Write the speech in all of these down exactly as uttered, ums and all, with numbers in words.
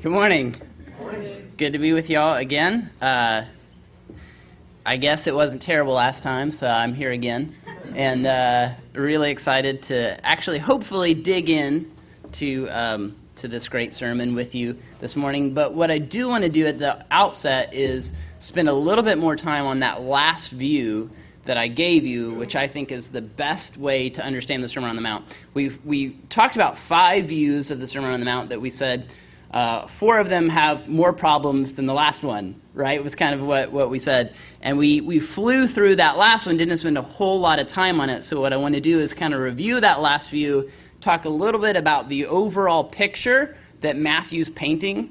Good morning. Good morning. Good to be with y'all again. Uh, I guess it wasn't terrible last time, so I'm here again. And uh, really excited to actually hopefully dig in to, um, to this great sermon with you this morning. But what I do want to do at the outset is spend a little bit more time on that last view that I gave you, which I think is the best way to understand the Sermon on the Mount. We've we talked about five views of the Sermon on the Mount that we said uh, four of them have more problems than the last one, right? It was kind of what, what we said. And we, we flew through that last one, didn't spend a whole lot of time on it. So what I want to do is kind of review that last view, talk a little bit about the overall picture that Matthew's painting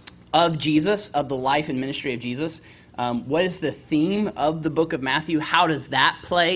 of Jesus, of the life and ministry of Jesus. Um, what is the theme of the book of Matthew? How does that play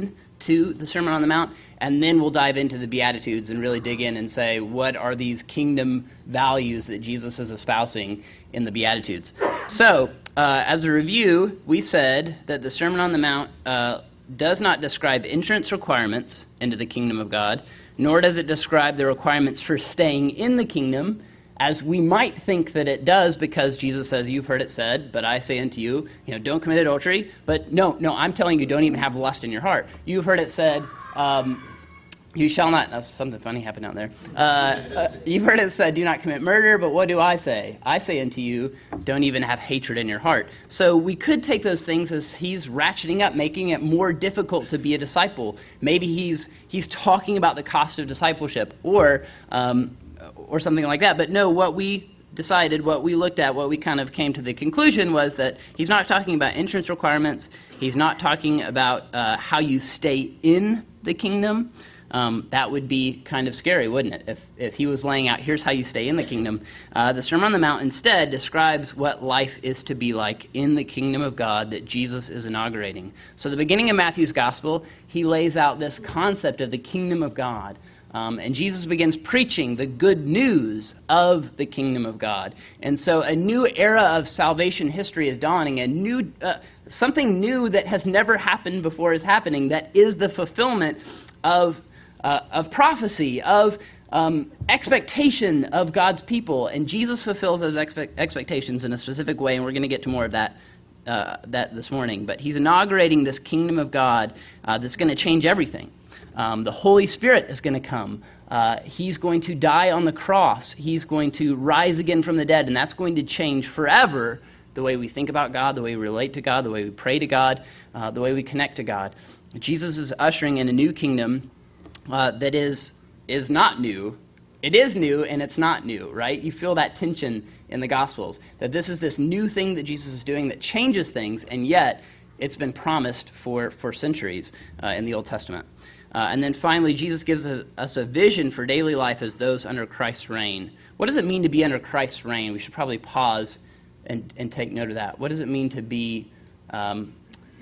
into the Sermon on the Mount? And then we'll dive into the Beatitudes and really dig in and say, what are these kingdom values that Jesus is espousing in the Beatitudes? So, uh, as a review, we said that the Sermon on the Mount uh, does not describe entrance requirements into the kingdom of God, nor does it describe the requirements for staying in the kingdom, as we might think that it does, because Jesus says, you've heard it said, but I say unto you, you know, don't commit adultery. But no, no, I'm telling you, don't even have lust in your heart. You've heard it said, um, you shall not, oh, something funny happened out there. Uh, uh, you've heard it said, do not commit murder, but what do I say? I say unto you, don't even have hatred in your heart. So we could take those things as he's ratcheting up, making it more difficult to be a disciple. Maybe he's he's talking about the cost of discipleship, or um, or something like that. But no, what we decided, what we looked at, what we kind of came to the conclusion was that he's not talking about entrance requirements. He's not talking about uh, how you stay in the kingdom. Um, that would be kind of scary, wouldn't it? If if he was laying out, here's how you stay in the kingdom. Uh, the Sermon on the Mount instead describes what life is to be like in the kingdom of God that Jesus is inaugurating. So the beginning of Matthew's gospel, he lays out this concept of the kingdom of God. Um, and Jesus begins preaching the good news of the kingdom of God. And so a new era of salvation history is dawning. A new, uh, something new that has never happened before is happening. That is the fulfillment of uh, of prophecy, of um, expectation of God's people. And Jesus fulfills those expe- expectations in a specific way. And we're going to get to more of that uh, that this morning. But he's inaugurating this kingdom of God uh, that's going to change everything. Um, the Holy Spirit is going to come. Uh, he's going to die on the cross. He's going to rise again from the dead, and that's going to change forever the way we think about God, the way we relate to God, the way we pray to God, uh, the way we connect to God. Jesus is ushering in a new kingdom uh, that is is not new. It is new, and it's not new, right? You feel that tension in the Gospels, that this is this new thing that Jesus is doing that changes things, and yet it's been promised for, for centuries uh, in the Old Testament. Uh, and then finally, Jesus gives a, us a vision for daily life as those under Christ's reign. What does it mean to be under Christ's reign? We should probably pause and, and take note of that. What does it mean to be um,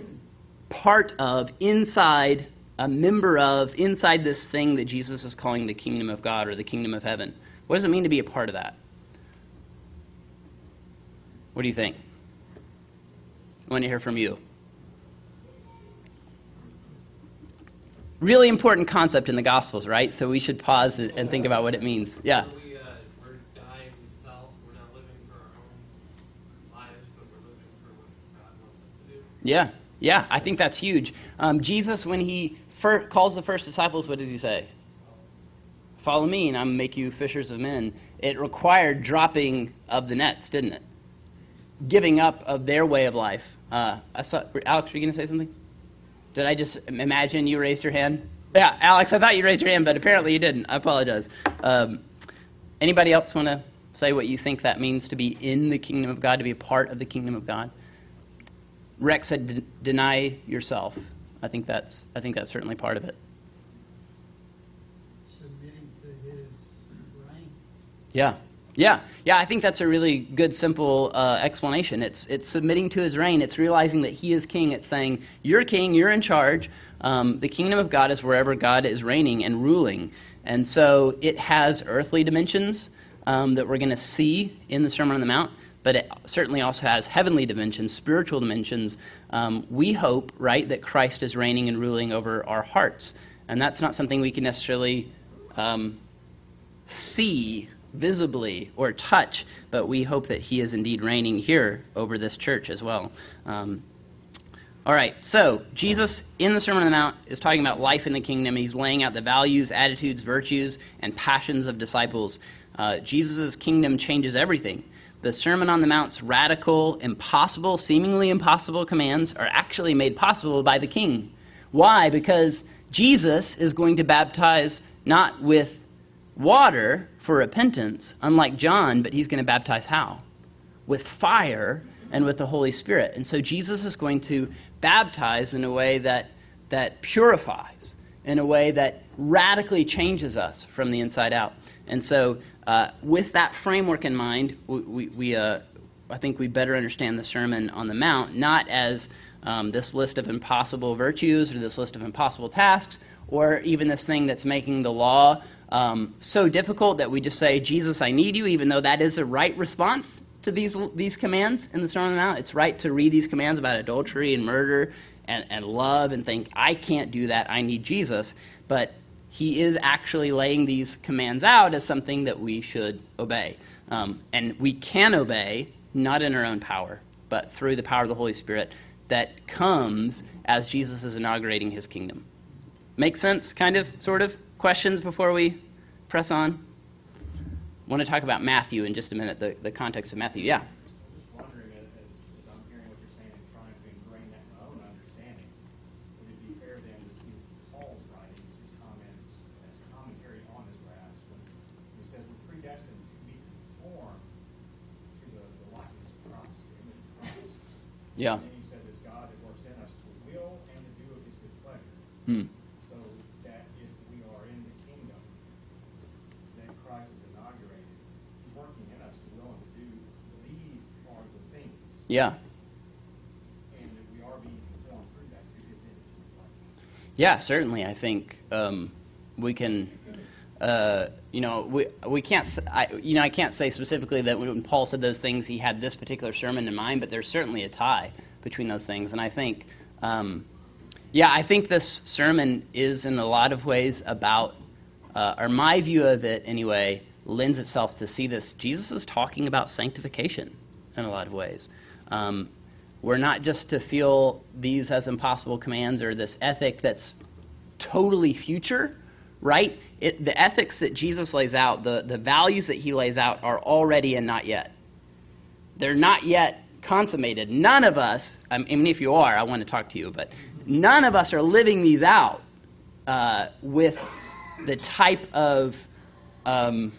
part of, inside, a member of, inside this thing that Jesus is calling the kingdom of God or the kingdom of heaven? What does it mean to be a part of that? What do you think? I want to hear from you. Really important concept in the Gospels, right? So we should pause and think about what it means. Yeah. We, uh, we're dying to self. We're not living for our own lives, but we're living for what God wants us to do. Yeah, yeah, I think that's huge. Um, Jesus, when he fir- calls the first disciples, what does he say? Follow me, and I'm going to make you fishers of men. It required dropping of the nets, didn't it? Giving up of their way of life. Uh, I saw, Alex, were you going to say something? Did I just imagine you raised your hand? Yeah, Alex, I thought you raised your hand, but apparently you didn't. I apologize. Um, anybody else want to say what you think that means to be in the kingdom of God, to be a part of the kingdom of God? Rex said, D- deny yourself. I think that's I think that's certainly part of it. Submitting to his reign. Yeah. Yeah, yeah, I think that's a really good, simple uh, explanation. It's it's submitting to his reign. It's realizing that he is king. It's saying, you're king, you're in charge. Um, the kingdom of God is wherever God is reigning and ruling. And so it has earthly dimensions um, that we're going to see in the Sermon on the Mount, but it certainly also has heavenly dimensions, spiritual dimensions. Um, we hope, right, that Christ is reigning and ruling over our hearts. And that's not something we can necessarily um, see visibly or touch, but we hope that he is indeed reigning here over this church as well. Um, all right, so Jesus in the Sermon on the Mount is talking about life in the kingdom. He's laying out the values, attitudes, virtues, and passions of disciples. Uh, Jesus' kingdom changes everything. The Sermon on the Mount's radical, impossible, seemingly impossible commands are actually made possible by the King. Why? Because Jesus is going to baptize not with water for repentance, unlike John, but he's going to baptize how? With fire and with the Holy Spirit. And so Jesus is going to baptize in a way that that purifies, in a way that radically changes us from the inside out. And so uh, with that framework in mind, we, we, we uh, I think we better understand the Sermon on the Mount, not as um, this list of impossible virtues or this list of impossible tasks, or even this thing that's making the law um, so difficult that we just say, Jesus, I need you, even though that is a right response to these these commands in the Sermon on the Mount. It's right to read these commands about adultery and murder and, and love and think, I can't do that, I need Jesus. But he is actually laying these commands out as something that we should obey. Um, and we can obey, not in our own power, but through the power of the Holy Spirit that comes as Jesus is inaugurating his kingdom. Make sense, kind of, sort of? Questions before we press on? I want to talk about Matthew in just a minute, the, the context of Matthew. Yeah? Just wondering, as, as I'm hearing what you're saying and trying to ingrain that in my own understanding, would it be fair then to see Paul's writings, his comments, as commentary on this perhaps, when he says we're predestined to be conformed to the, the likeness of Christ, the image of Christ. Yeah. And then he says it's God that works in us to will and to do of his good pleasure. Hmm. So that if we are in the kingdom that Christ is inaugurated, he's working in us to will and to do these are the things. Yeah. And that we are being conformed through that to his image and likeness. Yeah, certainly. I think um, we can, uh, you know, we we can't, s- I, you know, I can't say specifically that when Paul said those things, he had this particular sermon in mind, but there's certainly a tie between those things. And I think, um, yeah, I think this sermon is in a lot of ways about, uh, or my view of it anyway, lends itself to see this. Jesus is talking about sanctification in a lot of ways. Um, we're not just to feel these as impossible commands or this ethic that's totally future, right? It, the ethics that Jesus lays out, the, the values that he lays out are already and not yet. They're not yet consummated. None of us, I mean, if you are, I want to talk to you, but none of us are living these out uh, with the type of um,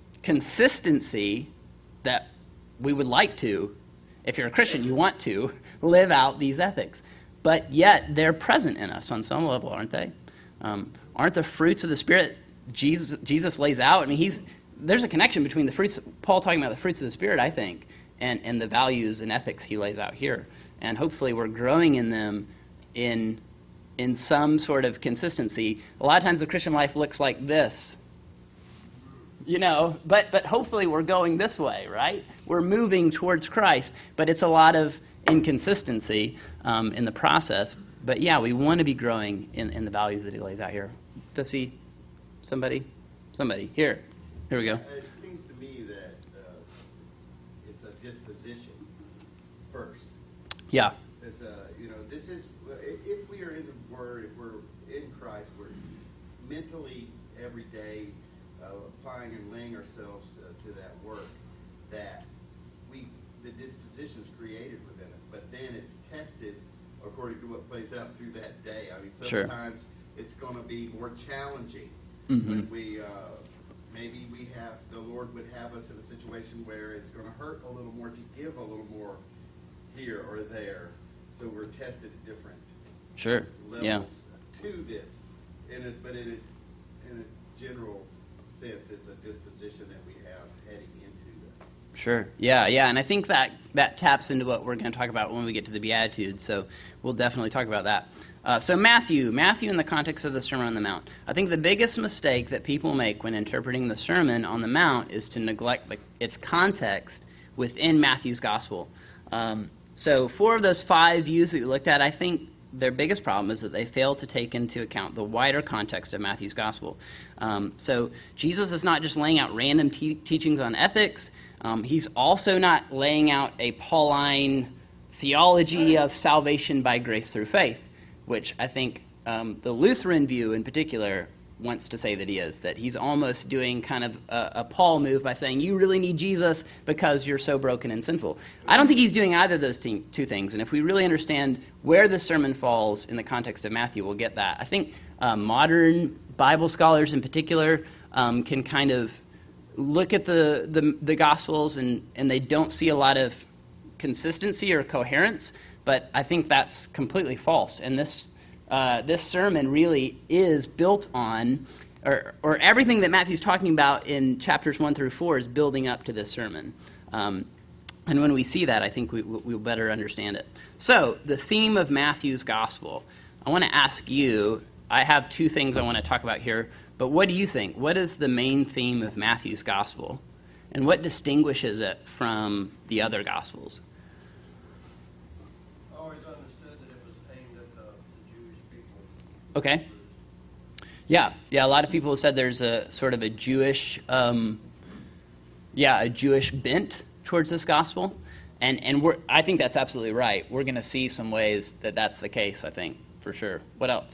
consistency that we would like to. If you're a Christian, you want to live out these ethics. But yet, they're present in us on some level, aren't they? Um, aren't the fruits of the Spirit Jesus, Jesus lays out? I mean, he's there's a connection between the fruits, Paul talking about the fruits of the Spirit, I think, and, and the values and ethics he lays out here. And hopefully we're growing in them in in some sort of consistency. A lot of times the Christian life looks like this. You know, but but hopefully we're going this way, right? We're moving towards Christ, but it's a lot of inconsistency um, in the process. But yeah, we want to be growing in, in the values that he lays out here. Does he? Somebody? Somebody. Here. Here we go. It seems to me that uh, it's a disposition first. Yeah. It's a, you know, this is, if if we are in the Word, if we're in Christ, we're mentally every day uh, applying and laying ourselves uh, to that work, that we, the disposition is created within us, but then it's tested according to what plays out through that day. I mean, Sure. sometimes it's going to be more challenging. Mhm. When we, uh, maybe we have, the Lord would have us in a situation where it's going to hurt a little more to give a little more here or there. So we're tested at different Sure. levels Yeah. to this. In a, but in a, in a general sense, it's a disposition that we have heading into that. Sure. Yeah, yeah, and I think that that taps into what we're going to talk about when we get to the Beatitudes, so we'll definitely talk about that. Uh, so Matthew, Matthew in the context of the Sermon on the Mount. I think the biggest mistake that people make when interpreting the Sermon on the Mount is to neglect the, its context within Matthew's Gospel. Um, so four of those five views that we looked at, I think their biggest problem is that they fail to take into account the wider context of Matthew's gospel. Um, so Jesus is not just laying out random te- teachings on ethics. Um, he's also not laying out a Pauline theology of salvation by grace through faith, which I think um, the Lutheran view in particular wants to say that he is, that he's almost doing kind of a, a Paul move by saying you really need Jesus because you're so broken and sinful. I don't think he's doing either of those te- two things, and if we really understand where this sermon falls in the context of Matthew, we'll get that. I think uh, modern Bible scholars in particular um, can kind of look at the, the, the Gospels and, and they don't see a lot of consistency or coherence, but I think that's completely false, and this Uh, this sermon really is built on, or, or everything that Matthew's talking about in chapters one through four is building up to this sermon. Um, and when we see that, I think we, we'll better understand it. So, the theme of Matthew's gospel. I want to ask you, I have two things I want to talk about here, but what do you think? What is the main theme of Matthew's gospel? And what distinguishes it from the other gospels? I always understood that it was aimed at the, the Jewish people. Okay. Yeah, yeah. A lot of people have said there's a sort of a Jewish, um, yeah, a Jewish bent towards this gospel, and and we're, I think that's absolutely right. We're going to see some ways that that's the case. I think for sure. What else?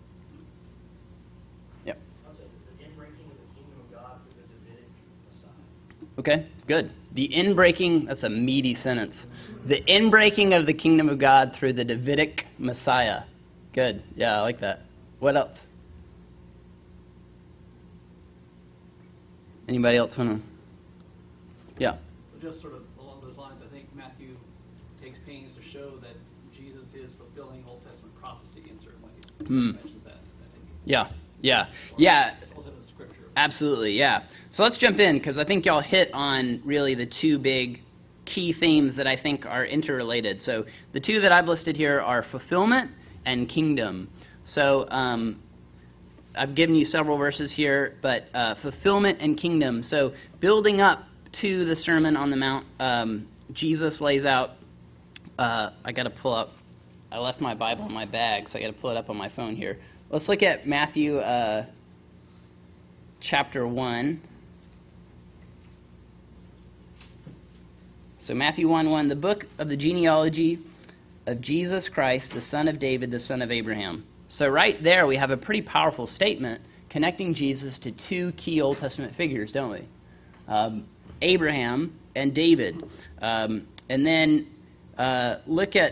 Yep. I'll say the inbreaking of the kingdom of God through the Davidic Messiah. Okay, good. The inbreaking. That's a meaty sentence. The inbreaking of the kingdom of God through the Davidic Messiah. Good. Yeah, I like that. What else? Anybody else want to? Yeah. Well, just sort of along those lines, I think Matthew takes pains to show that Jesus is fulfilling Old Testament prophecy in certain ways. Hmm. He mentions that, I think. Yeah. Yeah. Yeah. Also in Scripture. Absolutely. Yeah. So let's jump in because I think y'all hit on really the two big key themes that I think are interrelated. So the two that I've listed here are fulfillment and kingdom. So um, I've given you several verses here, but uh, fulfillment and kingdom. So building up to the Sermon on the Mount, um, Jesus lays out, uh, I got to pull up, I left my Bible in my bag, so I got to pull it up on my phone here. Let's look at Matthew uh, chapter one. So Matthew one one, the book of the genealogy of Jesus Christ, the son of David, the son of Abraham. So right there we have a pretty powerful statement connecting Jesus to two key Old Testament figures, don't we? Um, Abraham and David. Um, and then uh, look at,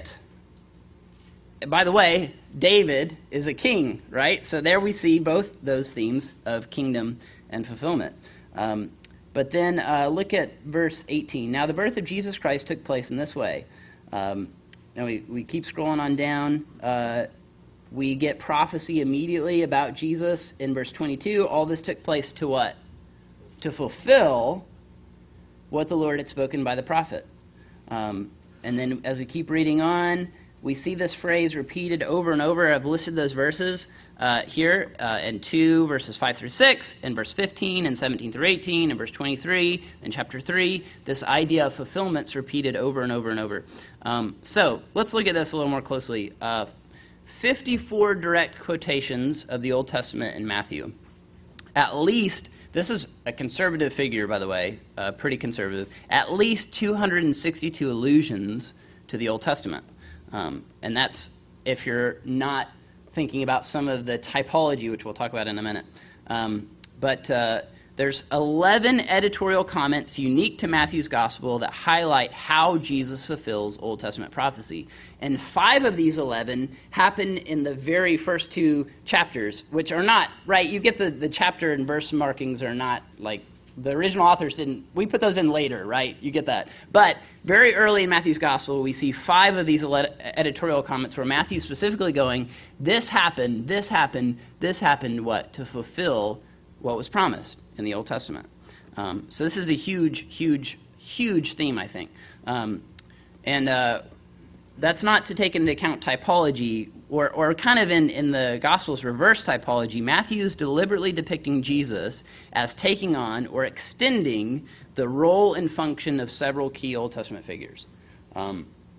by the way, David is a king, right? So there we see both those themes of kingdom and fulfillment. Um, but then uh, look at verse eighteen. Now the birth of Jesus Christ took place in this way. Um, now we, we keep scrolling on down. Uh, we get prophecy immediately about Jesus in verse twenty-two. All this took place to what? To fulfill what the Lord had spoken by the prophet. Um, and then as we keep reading on, we see this phrase repeated over and over. I've listed those verses uh, here uh, in two, verses five through six, in verse fifteen, and seventeen through eighteen, in verse twenty-three, in chapter three. This idea of fulfillment's repeated over and over and over. Um, so let's look at this a little more closely. Uh, fifty-four direct quotations of the Old Testament in Matthew. At least, this is a conservative figure, by the way, uh, pretty conservative, at least two hundred sixty-two allusions to the Old Testament. Um, and that's if you're not thinking about some of the typology, which we'll talk about in a minute. Um, but uh, there's eleven editorial comments unique to Matthew's Gospel that highlight how Jesus fulfills Old Testament prophecy. And five of these eleven happen in the very first two chapters, which are not, right, you get the, the chapter and verse markings are not like, the original authors didn't, we put those in later, right? You get that. But very early in Matthew's Gospel, we see five of these editorial comments where Matthew's specifically going, this happened, this happened, this happened, what? To fulfill what was promised in the Old Testament. Um, so this is a huge, huge, huge theme, I think. Um, and uh, that's not to take into account typology, or, or kind of in, in the Gospel's reverse typology. Matthew is deliberately depicting Jesus as taking on or extending the role and function of several key Old Testament figures. Um,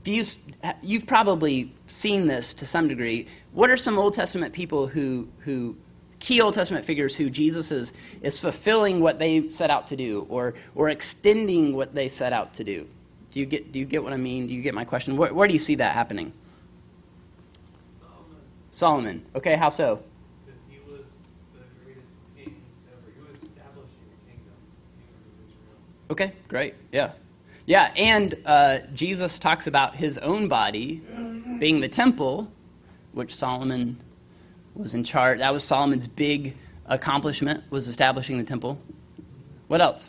do you, you've probably seen this to some degree. What are some Old Testament people who, who key Old Testament figures who Jesus is, is fulfilling what they set out to do, or, or extending what they set out to do? Do you get, do you get what I mean? Do you get my question? Where, where do you see that happening? Solomon, Solomon. Okay, how so? because he was the greatest king ever. He was establishing the kingdom, kingdom of Israel. Okay, great. Yeah. Yeah, and uh, Jesus talks about his own body being the temple, which Solomon was in charge. That was Solomon's big accomplishment, was establishing the temple. What else?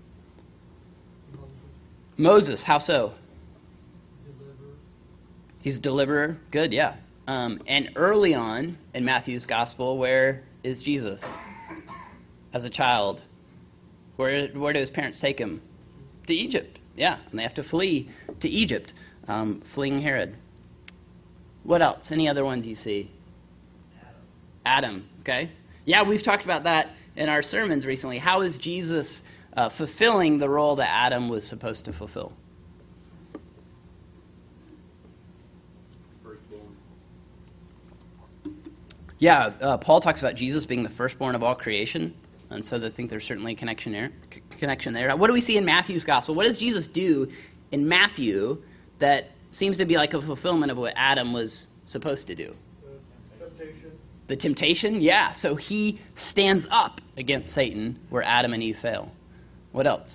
Moses, how so? Deliver. He's a deliverer. Good, yeah. Um, and early on in Matthew's gospel, where is Jesus? As a child. Where, where do his parents take him? To Egypt. Yeah, and they have to flee to Egypt, um, fleeing Herod. What else? Any other ones you see? Adam. Adam, okay. Yeah, we've talked about that in our sermons recently. How is Jesus uh, fulfilling the role that Adam was supposed to fulfill? Firstborn. Yeah, uh, Paul talks about Jesus being the firstborn of all creation, and so I think there's certainly a connection there. C- connection there. What do we see in Matthew's gospel? What does Jesus do in Matthew that seems to be like a fulfillment of what Adam was supposed to do? Temptation. The temptation? Yeah, so he stands up against Satan where Adam and Eve fail. What else?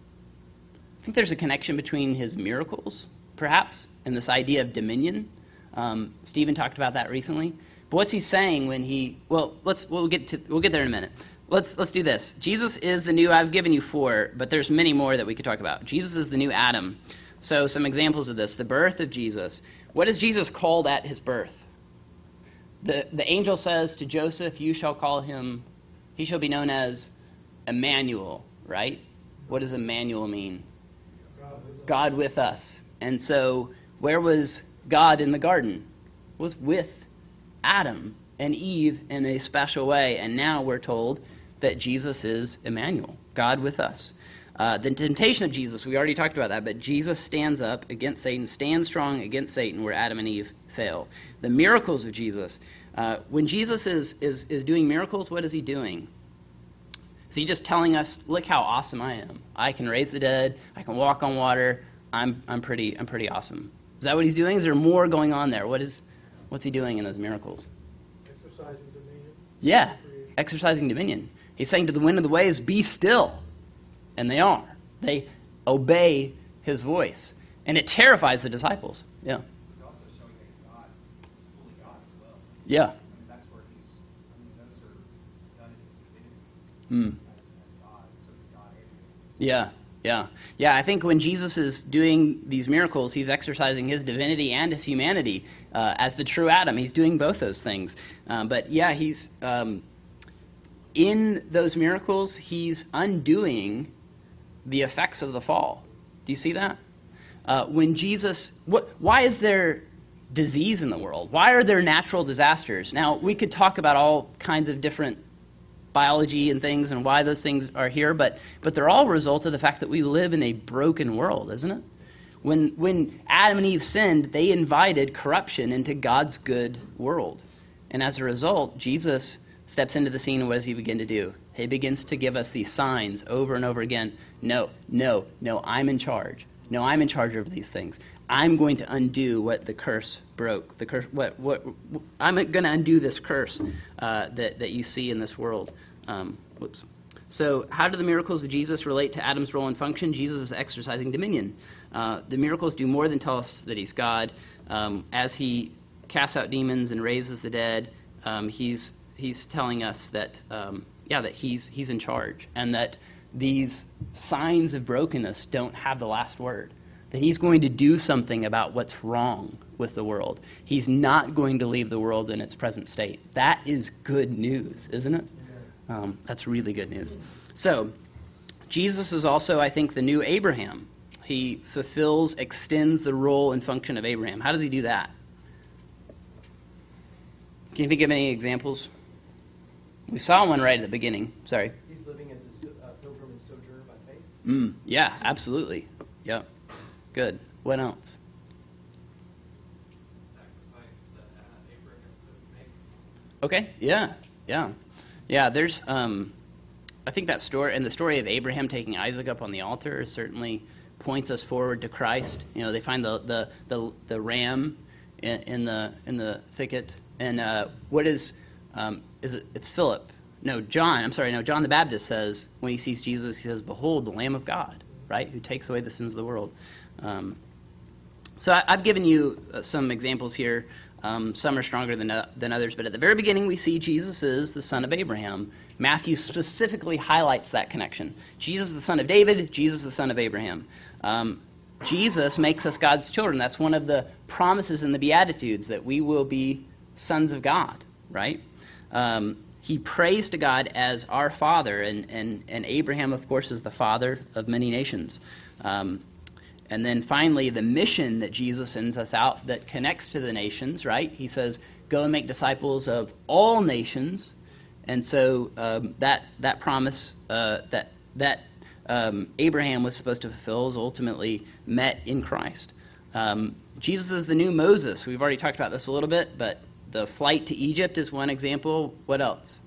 I think there's a connection between his miracles, perhaps, and this idea of dominion. Um, Stephen talked about that recently. But what's he saying when he? Well, let's we'll get to we'll get there in a minute. Let's let's do this. Jesus is the new. I've given you four, but there's many more that we could talk about. Jesus is the new Adam. So some examples of this: the birth of Jesus. What is Jesus called at his birth? The the angel says to Joseph, "You shall call him. He shall be known as Emmanuel." Right? What does Emmanuel mean? God with us. And so, where was God in the garden? It was with Adam and Eve in a special way. And now we're told that Jesus is Emmanuel, God with us. Uh, the temptation of Jesus, we already talked about that, but Jesus stands up against Satan, stands strong against Satan where Adam and Eve fail. The miracles of Jesus. Uh, when Jesus is, is, is doing miracles, what is he doing? Is he just telling us, look how awesome I am. I can raise the dead. I can walk on water. I'm I'm pretty I'm pretty awesome. Is that what he's doing? Is there more going on there? What is what's he doing in those miracles? Exercising dominion. Yeah, exercising dominion. He's saying to the wind and the waves, be still. And they are. They obey his voice. And it terrifies the disciples. Yeah. He's also showing that he's God, fully God as well. Yeah. I mean, that's where he's, I mean, those are done in his divinity Mm. as, as God, so he's God and Yeah, yeah. Yeah, I think when Jesus is doing these miracles, he's exercising his divinity and his humanity uh, as the true Adam. He's doing both those things. Um, but yeah, he's um, in those miracles, he's undoing the effects of the fall. Do you see that? Uh, when Jesus, what, why is there disease in the world? Why are there natural disasters? Now, we could talk about all kinds of different biology and things and why those things are here, but but they're all a result of the fact that we live in a broken world, isn't it? When when Adam and Eve sinned, they invited corruption into God's good world. And as a result, Jesus steps into the scene, and what does he begin to do? He begins to give us these signs over and over again. No, no, no, I'm in charge. No, I'm in charge of these things. I'm going to undo what the curse broke. The curse. What? What? I'm going to undo this curse uh, that that you see in this world. Um, whoops. So, how do the miracles of Jesus relate to Adam's role and function? Jesus is exercising dominion. Uh, the miracles do more than tell us that he's God. Um, as he casts out demons and raises the dead, um, he's he's telling us that um, yeah, that he's he's in charge, and that these signs of brokenness don't have the last word. That he's going to do something about what's wrong with the world. He's not going to leave the world in its present state. That is good news, isn't it? Um, that's really good news. So, Jesus is also, I think, the new Abraham. He fulfills, extends the role and function of Abraham. How does he do that? Can you think of any examples? We saw one right at the beginning. Sorry. He's living as a uh, pilgrim and sojourner by faith. Mm, yeah, absolutely. Yep. Good. What else? Okay, yeah, yeah. Yeah, there's, um, I think that story, and the story of Abraham taking Isaac up on the altar certainly points us forward to Christ. You know, they find the the the, the ram in, in the in the thicket, and uh, what is um, is it? It's Philip. No, John. I'm sorry. No, John the Baptist says when he sees Jesus, he says, "Behold, the Lamb of God, right, who takes away the sins of the world." Um, so I, I've given you uh, some examples here. Um, some are stronger than uh, than others, but at the very beginning we see Jesus is the son of Abraham. Matthew specifically highlights that connection. Jesus is the son of David. Jesus is the son of Abraham. Um, Jesus makes us God's children. That's one of the promises in the Beatitudes, that we will be sons of God, right? Um, he prays to God as our Father, and, and, and Abraham, of course, is the father of many nations. Um, and then finally, the mission that Jesus sends us out that connects to the nations, right? He says, go and make disciples of all nations. And so um, that that promise uh, that that um, Abraham was supposed to fulfill is ultimately met in Christ. Um, Jesus is the new Moses. We've already talked about this a little bit, but the flight to Egypt is one example. What else?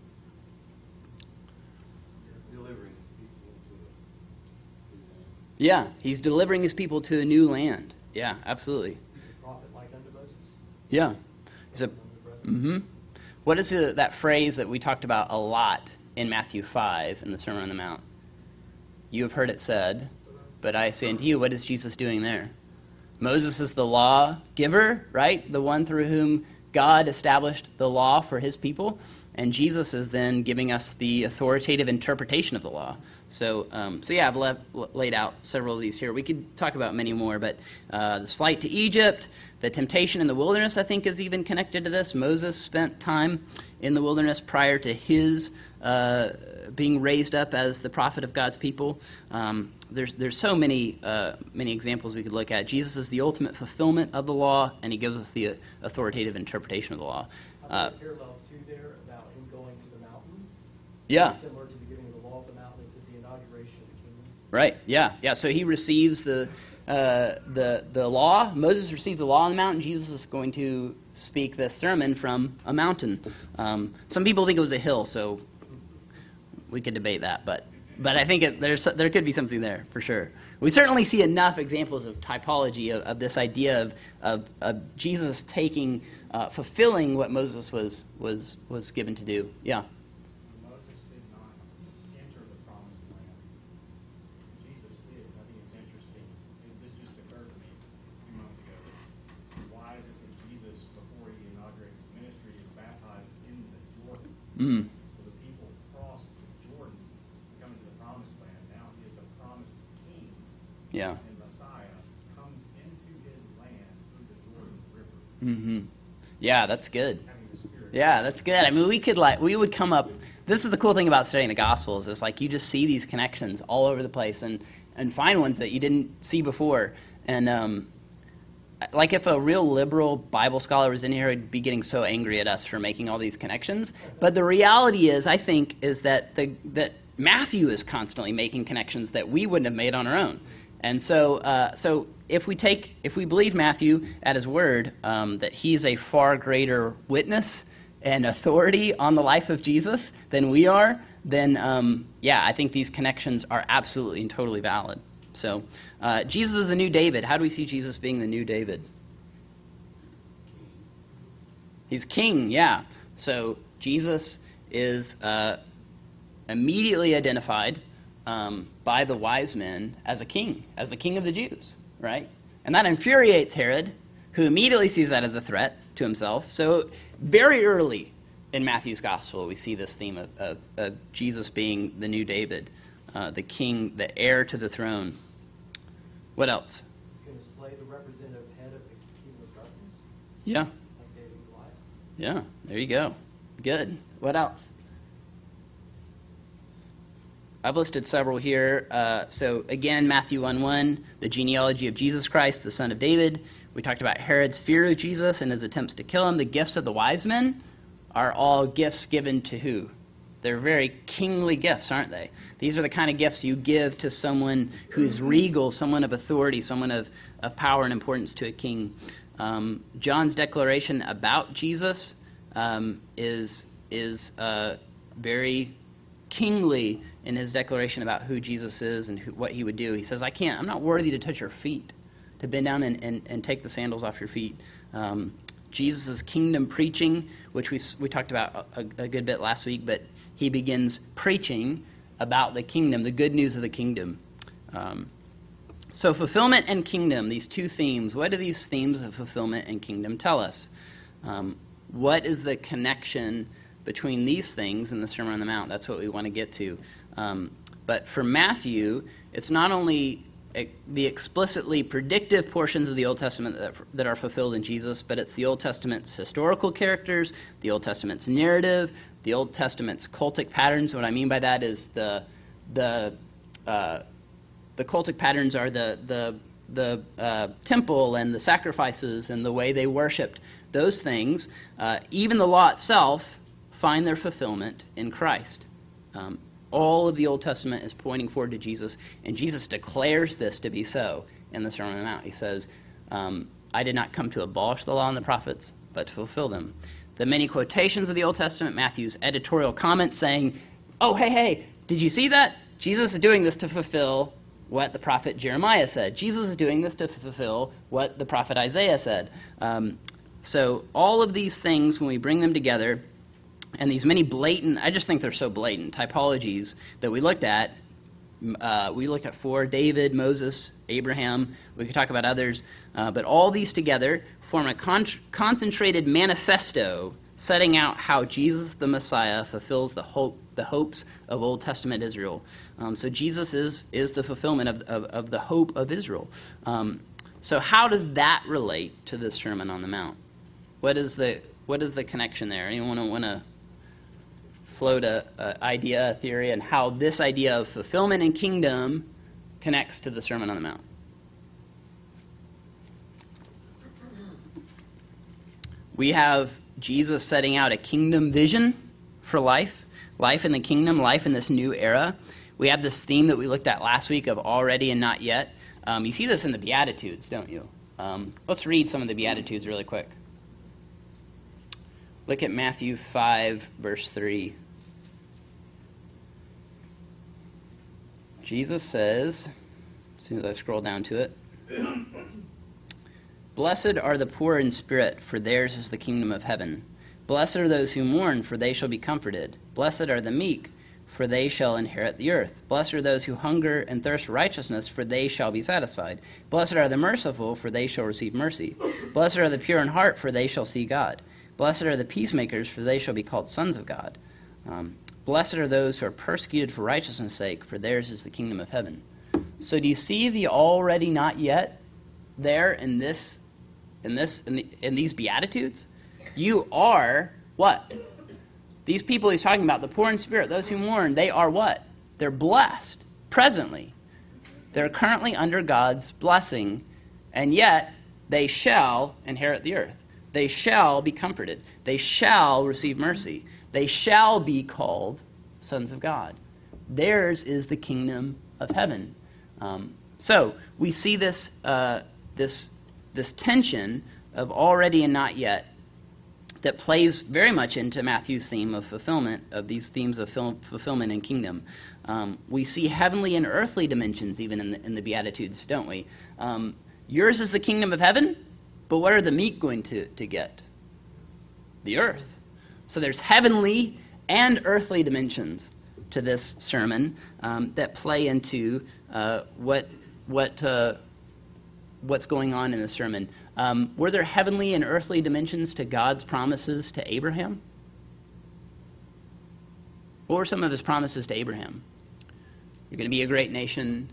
Delivering his people to a new land. Yeah, he's delivering his people to a new land. Yeah, absolutely. He's a prophet like unto Moses. Yeah. He's a, Unto the brethren. mm-hmm. What is the, that phrase that we talked about a lot in Matthew five in the Sermon on the Mount? You have heard it said, but I say unto you, what is Jesus doing there? Moses is the law giver, right? The one through whom God established the law for his people. And Jesus is then giving us the authoritative interpretation of the law. So, um, so yeah, I've le- laid out several of these here. We could talk about many more, but uh, this flight to Egypt, the temptation in the wilderness, I think, is even connected to this. Moses spent time in the wilderness prior to his uh, being raised up as the prophet of God's people. Um, there's there's so many uh, many examples we could look at. Jesus is the ultimate fulfillment of the law, and he gives us the uh, authoritative interpretation of the law. How Uh, about a parallel too there about him going to the mountain? yeah. Similar to the giving of the law of the mountain is at the inauguration of the kingdom. Right. Yeah. Yeah. So he receives the uh, the the law. Moses receives the law on the mountain. Jesus is going to speak this sermon from a mountain. Um, some people think it was a hill, so we could debate that. But but I think it, there's there could be something there for sure. We certainly see enough examples of typology of, of this idea of of, of Jesus taking uh, fulfilling what Moses was was was given to do. Yeah. Moses did not enter the promised land. Jesus did. I think it's interesting. It, this just occurred to me a few months ago. Why is it that Jesus, before he inaugurates his ministry, is baptized in the Jordan? Mm. So the people cross the Jordan to come into the promised land. Now he is the promised king, Yeah. and Messiah comes into his land through the Jordan River, Mm-hmm. Yeah, that's good. having the Spirit. Yeah, that's good. I mean, we could like we would come up. This is the cool thing about studying the Gospels is like you just see these connections all over the place and and find ones that you didn't see before. And um, like if a real liberal Bible scholar was in here, he'd be getting so angry at us for making all these connections. But the reality is, I think, is that the that Matthew is constantly making connections that we wouldn't have made on our own. And so, uh, so if we take, if we believe Matthew at his word, um, that he's a far greater witness and authority on the life of Jesus than we are, then um, yeah, I think these connections are absolutely and totally valid. So, uh, Jesus is the new David. How do we see Jesus being the new David? He's king, yeah. So Jesus is uh, immediately identified um, by the wise men as a king, as the king of the Jews, right? And that infuriates Herod, who immediately sees that as a threat to himself. So very early in Matthew's gospel, we see this theme of, of, of Jesus being the new David, uh, the king, the heir to the throne. What else? He's going to slay the representative head of the kingdom of darkness, Yeah, like David and Goliath. yeah, there you go. Good. What else? I've listed several here. Uh, so again, Matthew one one, the genealogy of Jesus Christ, the son of David. We talked about Herod's fear of Jesus and his attempts to kill him. The gifts of the wise men are all gifts given to who? They're very kingly gifts, aren't they? These are the kind of gifts you give to someone who's regal, someone of authority, someone of, of power and importance to a king. Um, John's declaration about Jesus um, is is uh, very kingly in his declaration about who Jesus is and who, what he would do. He says, I can't, I'm not worthy to touch your feet, to bend down and, and, and take the sandals off your feet. Um, Jesus' kingdom preaching, which we we talked about a, a good bit last week, but he begins preaching about the kingdom, the good news of the kingdom. Um, so fulfillment and kingdom, these two themes, what do these themes of fulfillment and kingdom tell us? Um, what is the connection between these things in the Sermon on the Mount? That's what we want to get to. Um, but for Matthew, it's not only e- the explicitly predictive portions of the Old Testament that, that are fulfilled in Jesus, but it's the Old Testament's historical characters, the Old Testament's narrative, the Old Testament's cultic patterns. What I mean by that is the the uh, the cultic patterns are the the the uh, temple and the sacrifices and the way they worshipped. Those things, uh, even the law itself, find their fulfillment in Christ. Um, all of the Old Testament is pointing forward to Jesus, and Jesus declares this to be so in the Sermon on the Mount. He says, um, I did not come to abolish the law and the prophets, but to fulfill them. The many quotations of the Old Testament, Matthew's editorial comments saying, oh, hey, hey, did you see that? Jesus is doing this to fulfill what the prophet Jeremiah said. Jesus is doing this to fulfill what the prophet Isaiah said. Um, so all of these things, when we bring them together, and these many blatant, I just think they're so blatant, typologies that we looked at. Uh, we looked at four, David, Moses, Abraham. We could talk about others. Uh, but all these together form a con- concentrated manifesto setting out how Jesus the Messiah fulfills the hope, the hopes of Old Testament Israel. Um, so Jesus is, is the fulfillment of, of, of the hope of Israel. Um, so how does that relate to the Sermon on the Mount? What is the, what is the connection there? Anyone want to float a, a idea, a theory, and how this idea of fulfillment and kingdom connects to the Sermon on the Mount? We have Jesus setting out a kingdom vision for life, life in the kingdom, life in this new era. We have this theme that we looked at last week of already and not yet. Um, you see this in the Beatitudes, don't you? Um, let's read some of the Beatitudes really quick. Look at Matthew five, verse three. Jesus says, as soon as I scroll down to it, Blessed are the poor in spirit, for theirs is the kingdom of heaven. Blessed are those who mourn, for they shall be comforted. Blessed are the meek, for they shall inherit the earth. Blessed are those who hunger and thirst for righteousness, for they shall be satisfied. Blessed are the merciful, for they shall receive mercy. Blessed are the pure in heart, for they shall see God. Blessed are the peacemakers, for they shall be called sons of God. Um, Blessed are those who are persecuted for righteousness' sake, for theirs is the kingdom of heaven. So do you see the already not yet there in this, in this, in, the, in these Beatitudes? You are what? These people he's talking about, the poor in spirit, those who mourn, they are what? They're blessed presently. They're currently under God's blessing, and yet they shall inherit the earth. They shall be comforted. They shall receive mercy. They shall be called sons of God. Theirs is the kingdom of heaven. Um, so we see this uh, this this tension of already and not yet that plays very much into Matthew's theme of fulfillment, of these themes of fil- fulfillment and kingdom. Um, we see heavenly and earthly dimensions even in the, in the Beatitudes, don't we? Um, yours is the kingdom of heaven, but what are the meek going to, to get? The earth. So there's heavenly and earthly dimensions to this sermon um, that play into uh, what what uh, what's going on in the sermon. Um, were there heavenly and earthly dimensions to God's promises to Abraham? What were some of his promises to Abraham? You're going to be a great nation.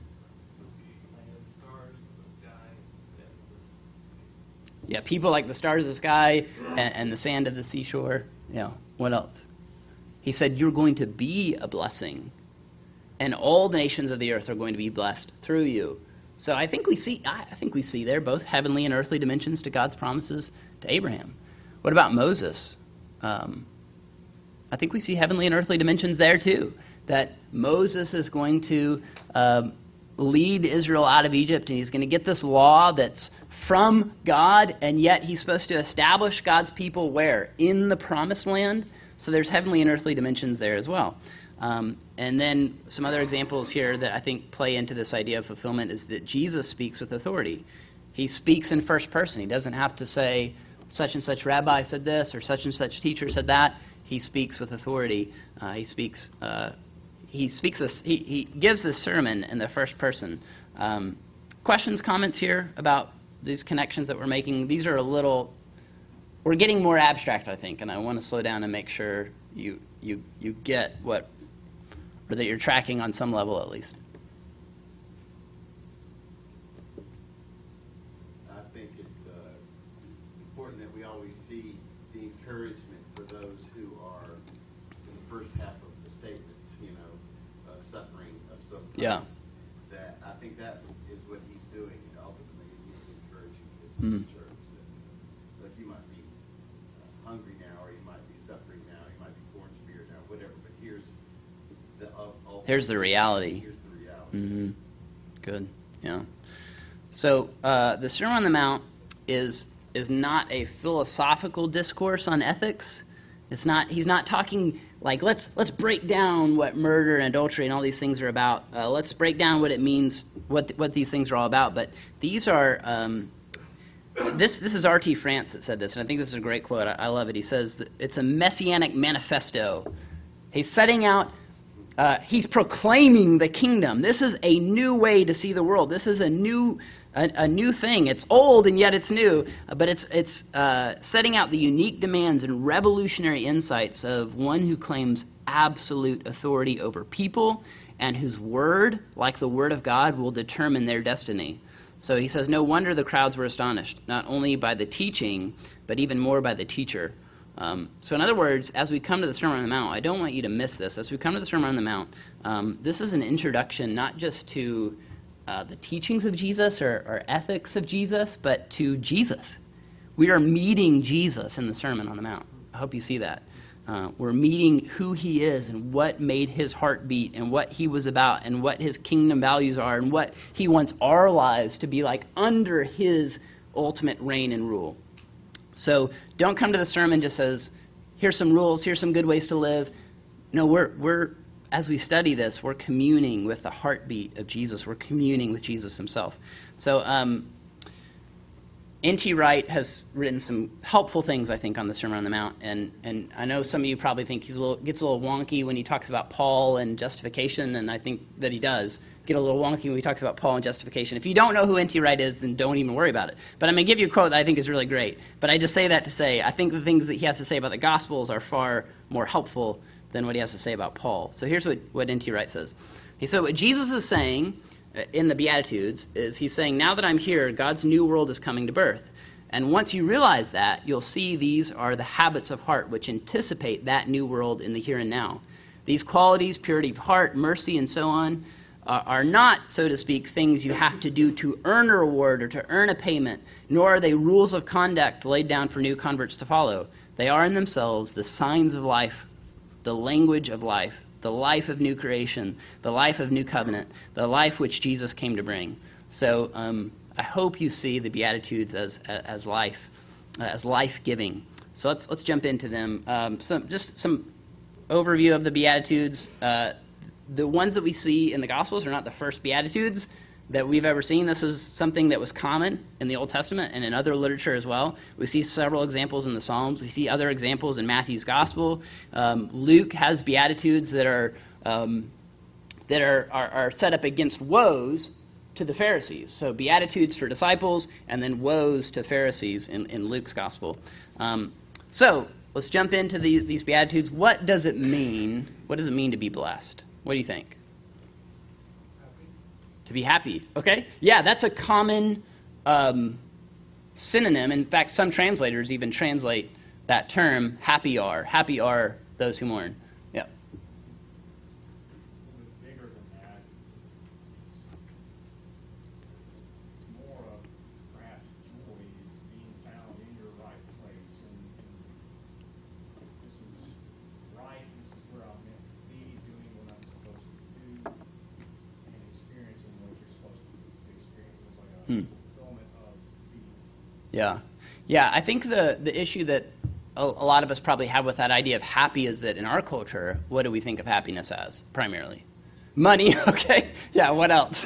Yeah, people like the stars of the sky and, and the sand of the seashore. Yeah, what else? He said, you're going to be a blessing, and all the nations of the earth are going to be blessed through you. So I think we see, I think we see there both heavenly and earthly dimensions to God's promises to Abraham. What about Moses? Um, I think we see heavenly and earthly dimensions there too. That Moses is going to um, lead Israel out of Egypt, and he's going to get this law that's from God, and yet he's supposed to establish God's people where? In the promised land. So there's heavenly and earthly dimensions there as well. Um, and then some other examples here that I think play into this idea of fulfillment is that Jesus speaks with authority. He speaks in first person. He doesn't have to say, such and such rabbi said this, or such and such teacher said that. He speaks with authority. Uh, he speaks. Uh, he speaks. This, he, he gives this sermon in the first person. Um, questions, comments here about these connections that we're making? These are a little. We're getting more abstract, I think, and I want to slow down and make sure you you you get what, or that you're tracking on some level at least. I think it's uh, important that we always see the encouragement for those who are in the first half of the statements, you know, uh, suffering of some kind. Yeah. That I think that is what he's doing ultimately, is he's encouraging his Mm. church. That, look, you might be uh, hungry now, or you might be suffering now, you might be corn speared now, whatever. But here's the uh, ultimate- Here's the reality. Here's the reality. Mm-hmm. Good. Yeah. So uh, the Sermon on the Mount is is not a philosophical discourse on ethics. It's not. He's not talking like let's let's break down what murder and adultery and all these things are about. Uh, let's break down what it means, what what these things are all about. But these are. Um, this this is R T France that said this, and I think this is a great quote. I, I love it. He says that it's a messianic manifesto. He's setting out. Uh, he's proclaiming the kingdom. This is a new way to see the world. This is a new, a, a new thing. It's old and yet it's new, uh, but it's it's uh, setting out the unique demands and revolutionary insights of one who claims absolute authority over people and whose word, like the word of God, will determine their destiny. So he says, no wonder the crowds were astonished, not only by the teaching, but even more by the teacher. Um, so in other words, as we come to the Sermon on the Mount, I don't want you to miss this. As we come to the Sermon on the Mount, um, this is an introduction not just to uh, the teachings of Jesus or, or ethics of Jesus, but to Jesus. We are meeting Jesus in the Sermon on the Mount. I hope you see that. Uh, we're meeting who he is and what made his heart beat and what he was about and what his kingdom values are and what he wants our lives to be like under his ultimate reign and rule. So don't come to the sermon just as, here's some rules, here's some good ways to live. No, we're, we're as we study this, we're communing with the heartbeat of Jesus. We're communing with Jesus himself. So um, N T Wright has written some helpful things, I think, on the Sermon on the Mount. And, and I know some of you probably think he's a little, gets a little wonky when he talks about Paul and justification, and I think that he does get a little wonky when he talks about Paul and justification. If you don't know who N T Wright is, then don't even worry about it. But I'm going to give you a quote that I think is really great. But I just say that to say I think the things that he has to say about the Gospels are far more helpful than what he has to say about Paul. So here's what, what N T Wright says. He said, what Jesus is saying in the Beatitudes is he's saying, now that I'm here, God's new world is coming to birth. And once you realize that, you'll see these are the habits of heart which anticipate that new world in the here and now. These qualities, purity of heart, mercy, and so on, uh, are not, so to speak, things you have to do to earn a reward or to earn a payment, nor are they rules of conduct laid down for new converts to follow. They are in themselves the signs of life, the language of life, the life of new creation, the life of new covenant, the life which Jesus came to bring. So um, I hope you see the Beatitudes as as life, uh, as life-giving. So let's let's jump into them. Um, some just some overview of the Beatitudes. Uh, the ones that we see in the Gospels are not the first Beatitudes that we've ever seen. This was something that was common in the Old Testament and in other literature as well. We see several examples in the Psalms. We see other examples in Matthew's Gospel. Um, Luke has Beatitudes that are um, that are, are are set up against woes to the Pharisees. So Beatitudes for disciples and then woes to Pharisees in, in Luke's Gospel. Um, so let's jump into these, these Beatitudes. What does it mean? What does it mean to be blessed? What do you think? To be happy. Okay? Yeah, that's a common um, synonym. In fact, some translators even translate that term, happy are. Happy are those who mourn. Yeah. A little bit bigger than that. It's more of perhaps joy is being found in your right place. And, and this is right, this is where I'm meant to be, doing what I'm supposed to do, and experiencing what you're supposed to experience. It's like a Hmm. fulfillment of being Yeah. Yeah, I think the, the issue that a, a lot of us probably have with that idea of happy is that in our culture, what do we think of happiness as, primarily? Money, okay. Yeah, what else?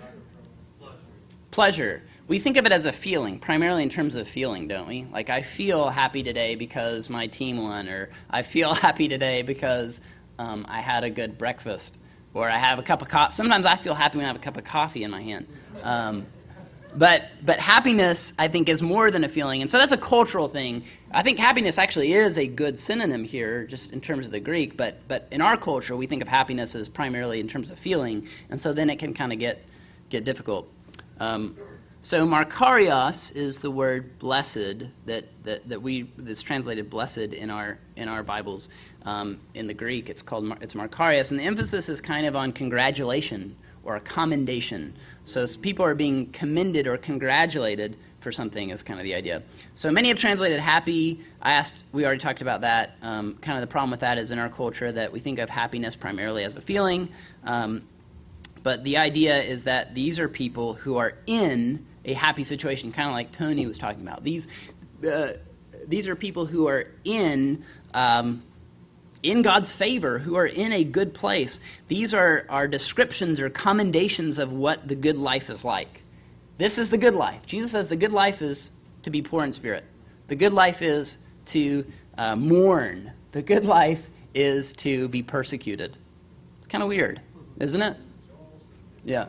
Pleasure. We think of it as a feeling, primarily in terms of feeling, don't we? Like, I feel happy today because my team won, or I feel happy today because um, I had a good breakfast, or I have a cup of coffee. Sometimes I feel happy when I have a cup of coffee in my hand. Um, but but happiness, I think, is more than a feeling, and so that's a cultural thing. I think happiness actually is a good synonym here, just in terms of the Greek, but but in our culture, we think of happiness as primarily in terms of feeling, and so then it can kind of get get difficult. Um, So Makarios is the word blessed that, that, that we that's translated blessed in our in our Bibles. Um, in the Greek, it's called it's Makarios, and the emphasis is kind of on congratulation or a commendation. So people are being commended or congratulated for something is kind of the idea. So many have translated happy. I asked, we already talked about that. Um, kind of the problem with that is in our culture that we think of happiness primarily as a feeling. Um, But the idea is that these are people who are in a happy situation, kind of like Tony was talking about. These uh, these are people who are in um, in God's favor, who are in a good place. These are, are descriptions or commendations of what the good life is like. This is the good life. Jesus says the good life is to be poor in spirit. The good life is to uh, mourn. The good life is to be persecuted. It's kind of weird, isn't it? Yeah.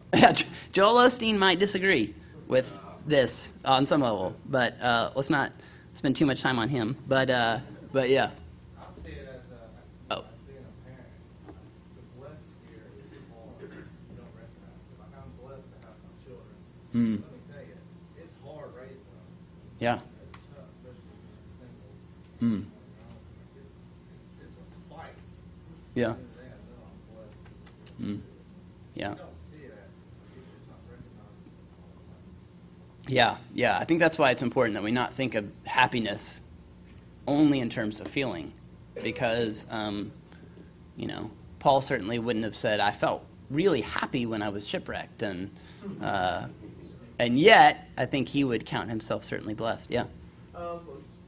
Joel Osteen might disagree with this on some level, but uh, let's not spend too much time on him. But uh, but yeah. I'll see it as a, Oh. as being a parent. The blessed here is hard. You don't recognize it. Like, I'm blessed to have my children. Hmm. Let me tell you, it's hard raising them. Yeah. It's tough, especially when you're single. Hmm. You know, it's, it's a fight. Yeah. At the end of the day, I know I'm blessed. Hmm. Yeah. You don't see that. It's just not recognized all the time. Yeah, yeah. I think that's why it's important that we not think of happiness only in terms of feeling, because, um, you know, Paul certainly wouldn't have said, I felt really happy when I was shipwrecked, and uh, and yet I think he would count himself certainly blessed. Yeah. Um,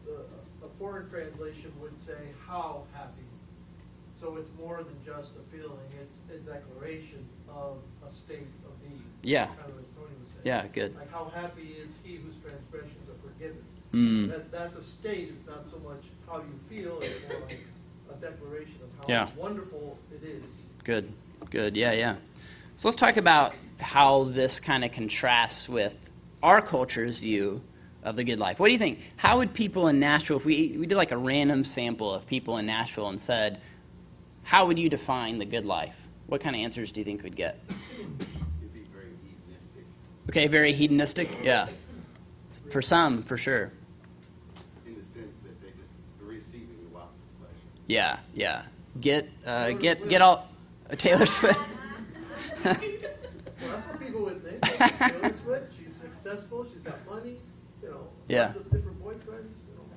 a foreign translation would say, how happy. So it's more than just a feeling, it's a declaration of a state of being. Yeah. Kind of as Tony was saying. Yeah, good. Like, how happy is he whose transgressions are forgiven? Mm. That, that's a state, it's not so much how you feel, it's more like a declaration of how Yeah. wonderful it is. Good, good, yeah, yeah. So let's talk about how this kind of contrasts with our culture's view of the good life. What do you think? How would people in Nashville, if we we did like a random sample of people in Nashville and said, how would you define the good life? What kind of answers do you think we'd get? It'd be very hedonistic. Okay, very hedonistic, yeah. For some, for sure. In the sense that they just are receiving lots of pleasure. Yeah, yeah. Get uh, get get all uh, Taylor Swift. Well, that's what people would think. Like, Taylor Swift, she's successful, she's got money, you know, Yeah. lots of different boyfriends,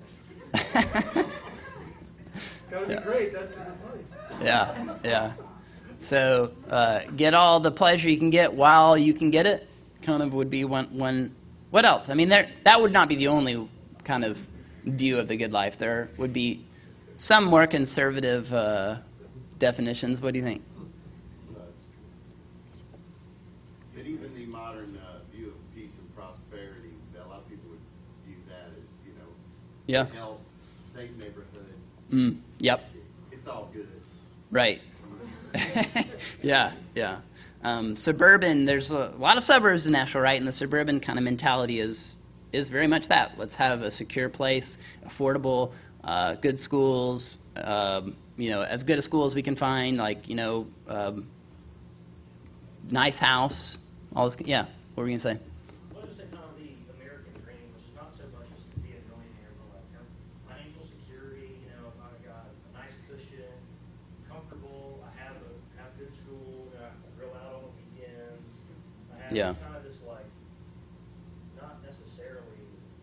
you know. Gotta be Yeah. great, that's the good life. Yeah, yeah. So uh, get all the pleasure you can get while you can get it. Kind of would be one. one what else? I mean, there that would not be the only kind of view of the good life. There would be some more conservative uh, definitions. What do you think? No, it's true. But even the modern uh, view of peace and prosperity, a lot of people would view that as, you know, Yeah. health, safe neighborhood. Mm, yep. It's all good. Right. yeah, yeah. Um, suburban, there's a lot of suburbs in Nashville, right? And the suburban kind of mentality is is very much that. Let's have a secure place, affordable, uh, good schools, um, you know, as good a school as we can find, like, you know, um, nice house, all this. Yeah, what were you going to say? What is the kind of the American dream, which is not so much as to be a millionaire, but like kind of financial security, you know, if I've got a nice cushion, comfortable, I have a have good school, you know, I can grill out on the weekends, I have Yeah. kind of this like, not necessarily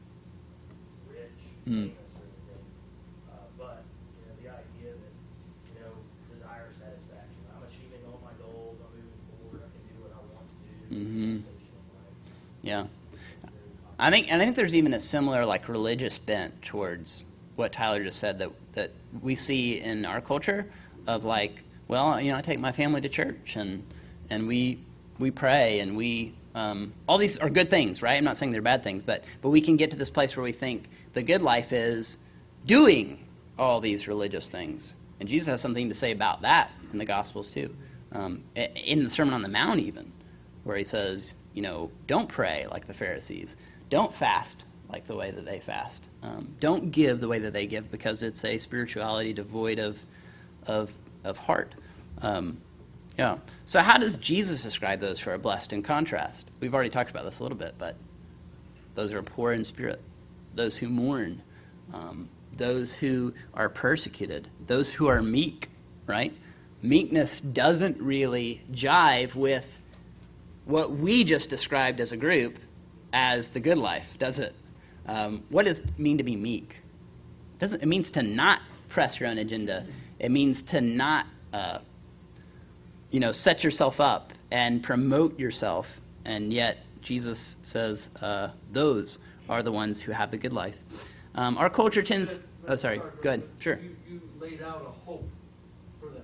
rich, Mm. famous or anything, uh, but, you know, the idea that, you know, desire satisfaction. I'm achieving all my goals, I'm moving forward, I can do what I want to do. Mhm. sensation in life. Yeah. I think, and I think there's even a similar like religious bent towards what Tyler just said that that we see in our culture of like, well, you know, I take my family to church and and we we pray and we um, all these are good things, right? I'm not saying they're bad things, but but we can get to this place where we think the good life is doing all these religious things, and Jesus has something to say about that in the Gospels too, um, in the Sermon on the Mount even, where he says, you know, don't pray like the Pharisees. Don't fast like the way that they fast. Um, don't give the way that they give, because it's a spirituality devoid of of of heart. Um, yeah. So how does Jesus describe those who are blessed in contrast? We've already talked about this a little bit, but those who are poor in spirit, those who mourn, um, those who are persecuted, those who are meek, right? Meekness doesn't really jive with what we just described as a group as the good life, does it? Um, what does it mean to be meek? Doesn't it means to not press your own agenda? It means to not, uh, you know, set yourself up and promote yourself. And yet Jesus says uh, those are the ones who have the good life. Um, our culture tends. Oh, sorry. Go ahead. Sure. You, you laid out a hope for them.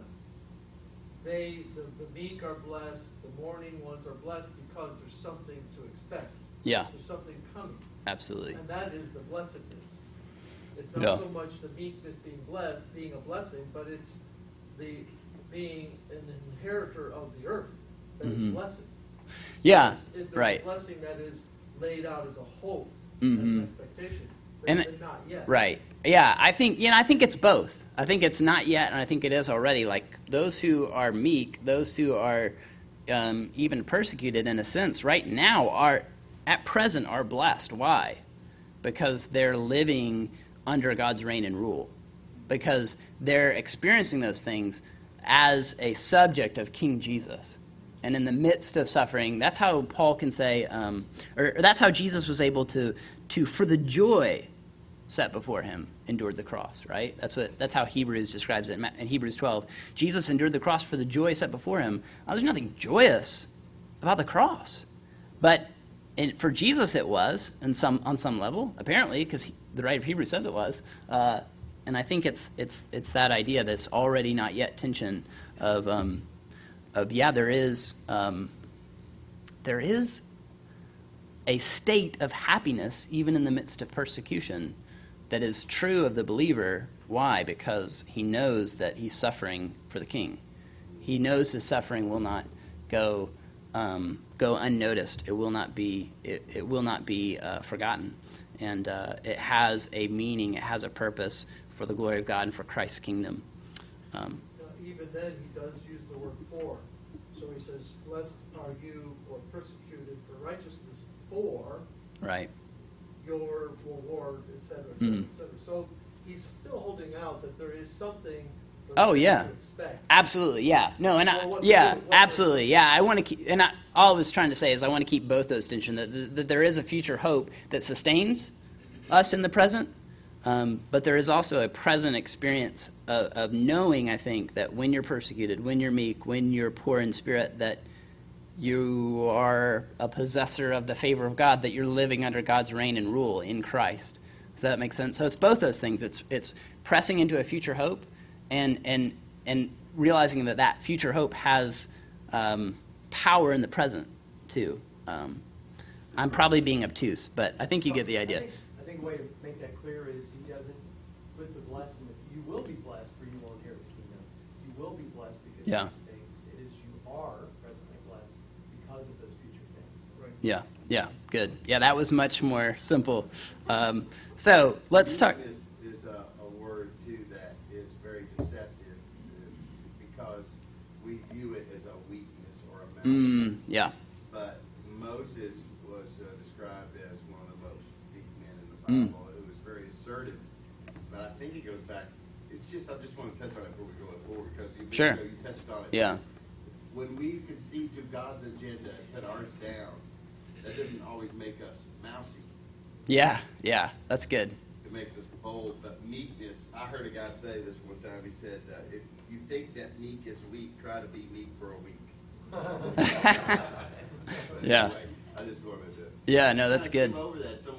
They, the, the meek are blessed. The mourning ones are blessed because there's something to expect. Yeah. There's something coming. Absolutely. And that is the blessedness. It's not Yeah. so much the meekness being blessed, being a blessing, but it's the being an inheritor of the earth that Mhm. is blessed. Yeah. It's, it's Right. a blessing that is laid out as a hope Mhm. and an expectation. But And it's not yet. Right. Yeah, I think, you know, I think it's both. I think it's not yet, and I think it is already. Like, those who are meek, those who are um, even persecuted in a sense, right now are, at present, are blessed. Why? Because they're living under God's reign and rule. Because they're experiencing those things as a subject of King Jesus. And in the midst of suffering, that's how Paul can say, um, or, or that's how Jesus was able to, to, for the joy set before him, endured the cross, right? That's what. That's how Hebrews describes it in, in Hebrews twelve. Jesus endured the cross for the joy set before him. Now, there's nothing joyous about the cross, but in, for Jesus it was, in some on some level, apparently, because the writer of Hebrews says it was. Uh, and I think it's it's it's that idea that's already not yet tension of um, of yeah, there is um, there is a state of happiness even in the midst of persecution that is true of the believer. Why? Because he knows that he's suffering for the King. He knows his suffering will not go um, go unnoticed. It will not be it, it will not be uh, forgotten, and uh, it has a meaning. It has a purpose for the glory of God and for Christ's kingdom. Um, Now, even then, he does use the word for. So he says, "Blessed are you who are persecuted for righteousness, for right. your reward," et cetera, et Mm. cetera, et cetera. So he's still holding out that there is something for Oh them yeah, to expect. absolutely, yeah. No, and I, Or what to yeah, do, what to absolutely, yeah. I want to keep, and I, all I was trying to say is I want to keep both those tension. That, that, that there is a future hope that sustains us in the present, um, but there is also a present experience of, of knowing. I think that when you're persecuted, when you're meek, when you're poor in spirit, that you are a possessor of the favor of God. That you're living under God's reign and rule in Christ. Does that make sense? So it's both those things. It's it's pressing into a future hope, and and and realizing that that future hope has um, power in the present too. Um, I'm probably being obtuse, but I think you get the idea. I think, I think a way to make that clear is he doesn't put the blessing that you will be blessed for you will inherit the kingdom. You will be blessed because Yeah. of these things. It is you are presently blessed because of those future things. Right. Yeah, yeah, good. Yeah, that was much more simple. Um, so let's talk. Weakness is a, a word too that is very deceptive uh, because we view it as a weakness or a Mm, malady. yeah. But Moses was uh, described as one of the most weak men in the Mm. Bible. It was very assertive. But I think it goes back. It's just I just want to touch on it before we go forward because you, Sure. you touched on it. Yeah. When we concede to God's agenda and put ours down, that doesn't always make us mousy. Yeah, yeah, that's good. It makes us bold. But meekness, I heard a guy say this one time. He said, uh, if you think that meek is weak, try to be meek for a week. But Yeah. anyway, I just wanted to. Yeah, no, that's kinda good. skip over that. So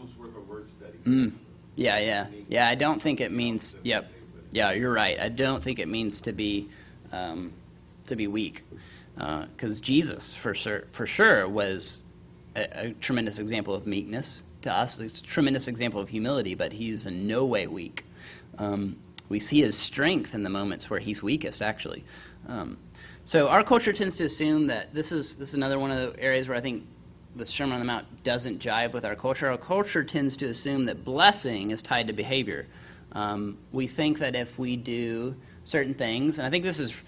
Mm. Yeah, yeah. Yeah, I don't think it means, yep. Yeah, you're right. I don't think it means to be um, to be weak. Because uh, Jesus, for sure, for sure, was a, a tremendous example of meekness to us. It's a tremendous example of humility, but he's in no way weak. Um, we see his strength in the moments where he's weakest, actually. Um, so our culture tends to assume that this is this is another one of the areas where I think the Sermon on the Mount doesn't jive with our culture. Our culture tends to assume that blessing is tied to behavior. Um, we think that if we do certain things, and I think this is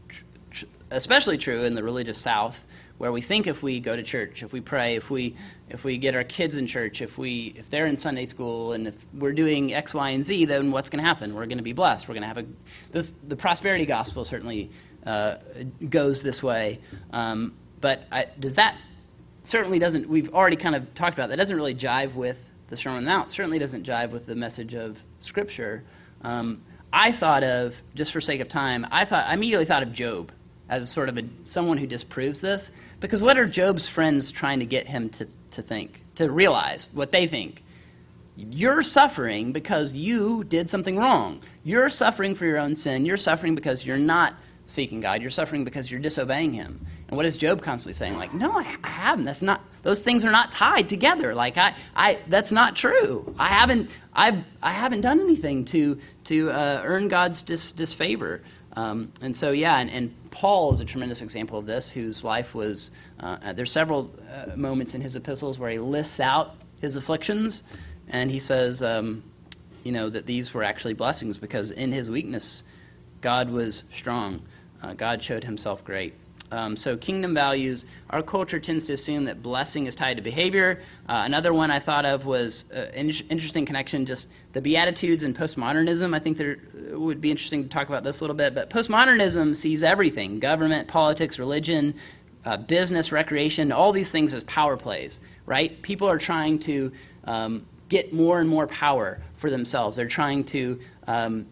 especially true in the religious South, where we think if we go to church, if we pray, if we if we get our kids in church, if we if they're in Sunday school, and if we're doing X, Y, and Z, then what's going to happen? We're going to be blessed. We're going to have a this the prosperity gospel certainly uh, goes this way, um, but I, does that certainly doesn't? We've already kind of talked about that. Doesn't really jive with the Sermon on the Mount. Certainly doesn't jive with the message of Scripture. Um, I thought of, just for sake of time, I thought I immediately thought of Job as sort of a, someone who disproves this. Because what are Job's friends trying to get him to, to think, to realize what they think? You're suffering because you did something wrong. You're suffering for your own sin. You're suffering because you're not seeking God. You're suffering because you're disobeying him. And what is Job constantly saying? Like, no, I, I haven't. That's not. Those things are not tied together. Like, I, I that's not true. I haven't. I've. I haven't done anything to to uh, earn God's dis, disfavor. Um, and so, yeah, and, and Paul is a tremendous example of this, whose life was, uh, there's several uh, moments in his epistles where he lists out his afflictions, and he says, um, you know, that these were actually blessings, because in his weakness, God was strong. Uh, God showed himself great. Um, so kingdom values, our culture tends to assume that blessing is tied to behavior. Uh, another one I thought of was uh, an in- interesting connection, just the Beatitudes and postmodernism. I think there it would be interesting to talk about this a little bit. But postmodernism sees everything, government, politics, religion, uh, business, recreation, all these things as power plays, right? People are trying to um, get more and more power for themselves. They're trying to um,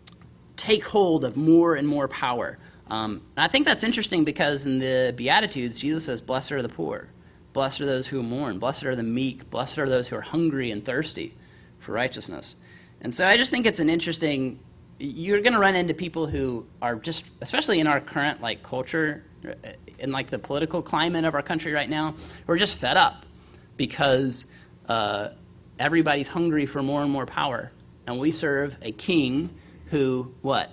take hold of more and more power. Um, and I think that's interesting because in the Beatitudes, Jesus says, blessed are the poor, blessed are those who mourn, blessed are the meek, blessed are those who are hungry and thirsty for righteousness. And so I just think it's an interesting, you're going to run into people who are just, especially in our current like culture, in like the political climate of our country right now, who are just fed up because uh, everybody's hungry for more and more power. And we serve a king who, what?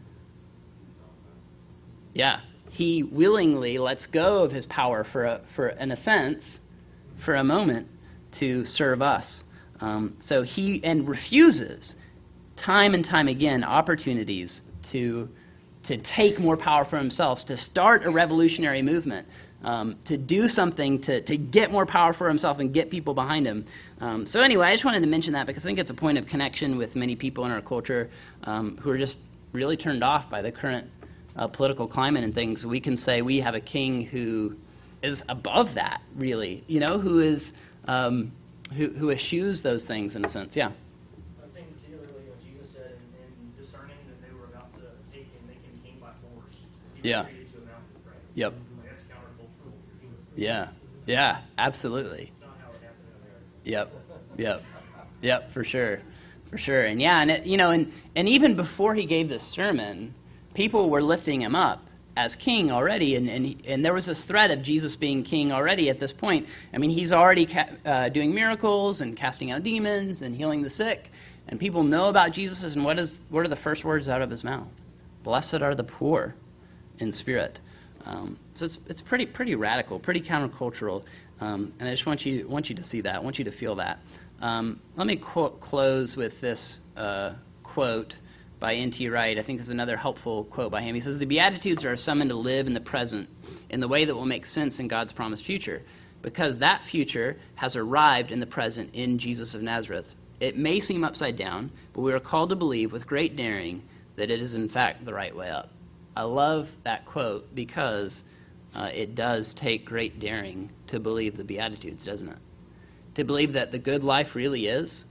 Yeah, he willingly lets go of his power for, a, for in a sense, for a moment, to serve us. Um, so he and refuses, time and time again, opportunities to to take more power for himself, to start a revolutionary movement, um, to do something to to get more power for himself and get people behind him. Um, so anyway, I just wanted to mention that because I think it's a point of connection with many people in our culture um, who are just really turned off by the current Uh, political climate and things. We can say we have a king who is above that, really, you know, who is um, who, who eschews those things in a sense. Yeah. I think particularly what Jesus said in, in discerning that they were about to take him, make him king by force. He Yeah. retreated to a mountain, right? Yep. Like, that's countercultural. Yeah. Yeah. Absolutely. It's not how it happened in America. Yep. Yep. Yep. For sure. For sure. And yeah, and it, you know, and and even before he gave this sermon, people were lifting him up as king already, and and, he, and there was this threat of Jesus being king already at this point. I mean, he's already ca- uh, doing miracles and casting out demons and healing the sick, and people know about Jesus. And what is what are the first words out of his mouth? Blessed are the poor in spirit. Um, so it's it's pretty pretty radical, pretty countercultural, um, and I just want you want you to see that. I want you to feel that. Um, let me qu- close with this uh, quote by N T Wright. I think this is another helpful quote by him. He says, the Beatitudes are summoned to live in the present in the way that will make sense in God's promised future, because that future has arrived in the present in Jesus of Nazareth. It may seem upside down, but we are called to believe with great daring that it is in fact the right way up. I love that quote because uh, it does take great daring to believe the Beatitudes, doesn't it? To believe that the good life really is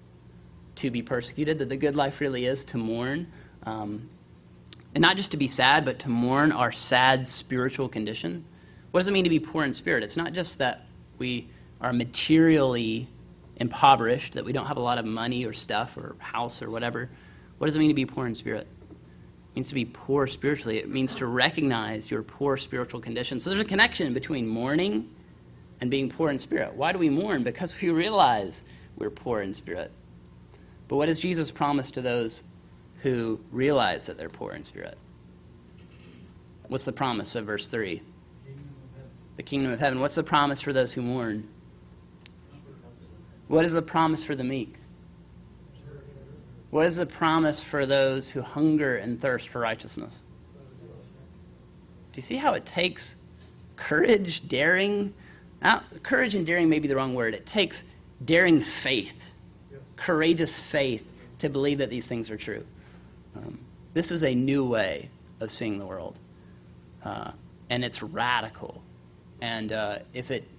to be persecuted, that the good life really is to mourn, um, and not just to be sad, but to mourn our sad spiritual condition. What does it mean to be poor in spirit? It's not just that we are materially impoverished, that we don't have a lot of money or stuff or house or whatever. What does it mean to be poor in spirit? It means to be poor spiritually. It means to recognize your poor spiritual condition. So there's a connection between mourning and being poor in spirit. Why do we mourn? Because we realize we're poor in spirit. But what does Jesus promise to those who realize that they're poor in spirit? What's the promise of verse three? The kingdom of heaven. What's the promise for those who mourn? What is the promise for the meek? What is the promise for those who hunger and thirst for righteousness? Do you see how it takes courage, daring? Now, courage and daring may be the wrong word. It takes daring faith, courageous faith to believe that these things are true. Um, this is a new way of seeing the world. Uh, and it's radical. And uh, if it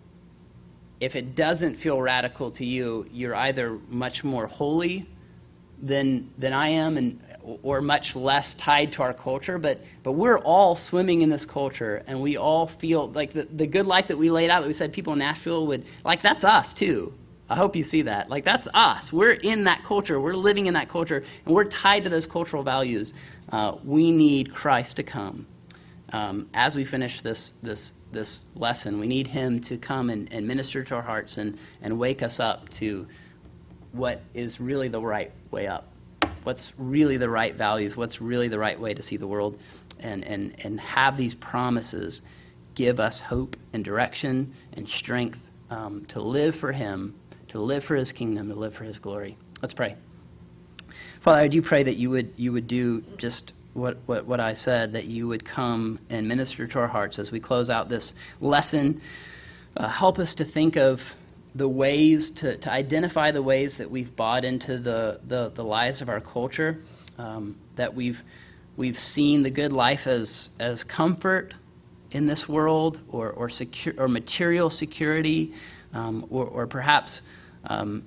if it doesn't feel radical to you, you're either much more holy than than I am, and or much less tied to our culture. But but we're all swimming in this culture, and we all feel like the the good life that we laid out. That we said people in Nashville would like. That's us too. I hope you see that. Like, that's us. We're in that culture. We're living in that culture, and we're tied to those cultural values. Uh, we need Christ to come. Um, as we finish this this this lesson, we need Him to come and, and minister to our hearts and, and wake us up to what is really the right way up. What's really the right values. What's really the right way to see the world. And, and, and have these promises give us hope and direction and strength um, to live for Him, to live for His kingdom, to live for His glory. Let's pray. Father, I do pray that you would you would do just what, what, what I said, that you would come and minister to our hearts as we close out this lesson. Uh, help us to think of the ways, to, to identify the ways that we've bought into the, the, the lies of our culture, um, that we've we've seen the good life as as comfort in this world, or or secure or material security, um, or, or perhaps um,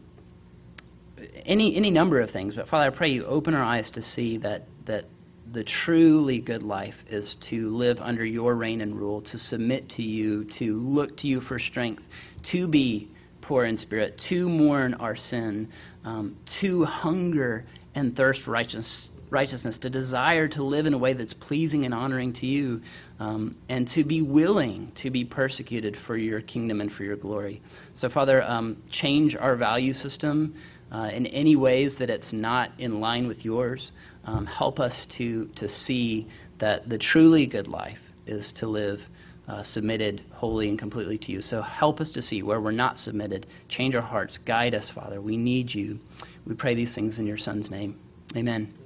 any any number of things. But Father, I pray you open our eyes to see that that the truly good life is to live under your reign and rule, to submit to you, to look to you for strength, to be poor in spirit, to mourn our sin, um, to hunger and thirst for righteousness, righteousness, to desire to live in a way that's pleasing and honoring to you, um, and to be willing to be persecuted for your kingdom and for your glory. So, Father, um, change our value system uh, in any ways that it's not in line with yours. Um, help us to, to see that the truly good life is to live Uh, submitted wholly and completely to you. So help us to see where we're not submitted. Change our hearts. Guide us, Father. We need you. We pray these things in your Son's name. Amen.